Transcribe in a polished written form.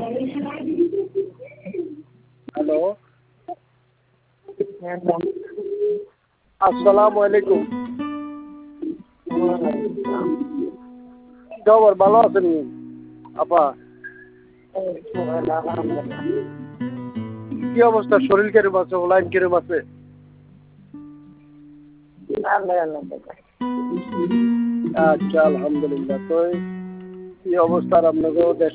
Hello, আসসালামু আলাইকুম। খবর ভালো আছেন আপা? কি অবস্থা? শরীর কেরম আছে? লাইন কেরম আছে? আচ্ছা, আলহামদুলিল্লাহ। তো কি অবস্থা আপনাদের দেশ?